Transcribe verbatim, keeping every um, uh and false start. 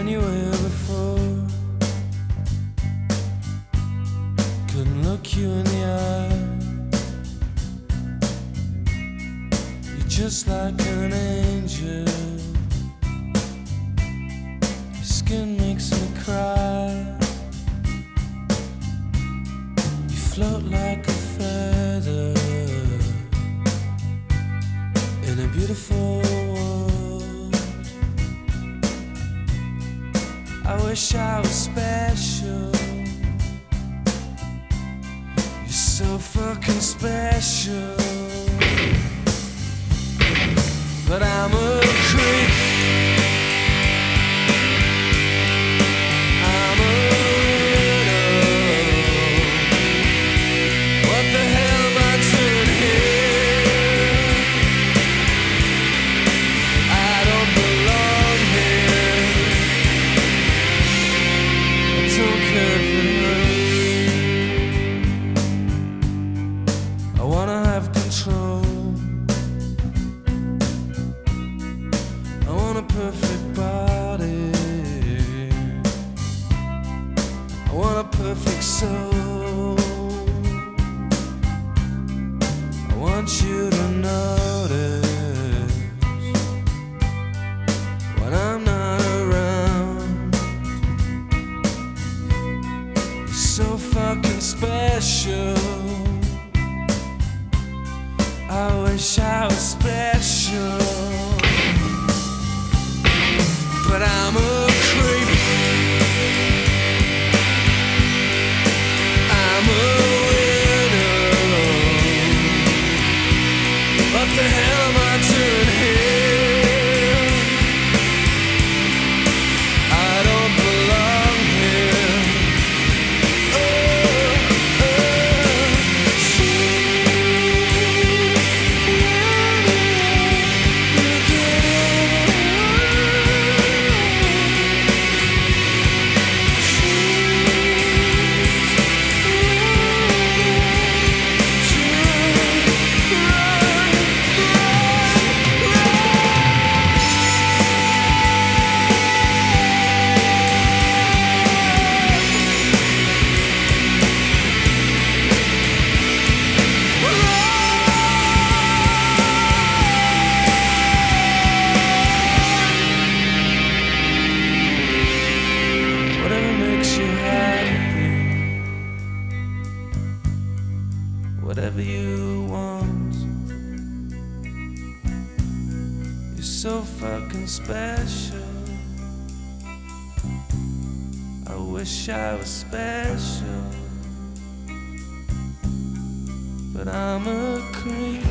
anywhere before. Couldn't look you in the eye. You're just like an angel. Your skin makes me cry. You float like a feather in a beautiful world. I wish I was special. You're so fucking special. But I'm a creep. I'm a widow. What the hell am I doing here? I don't belong here. I don't care if it hurts. I wanna have control. I want a perfect body. I want a perfect soul. I want you to notice when I'm not around. You're so fucking special. I wish I was special. But I'm a creep. I'm a widow. What the hell am I doing here? I don't belong here. Oh, whatever you want. You're so fucking special. I wish I was special, but I'm a creep.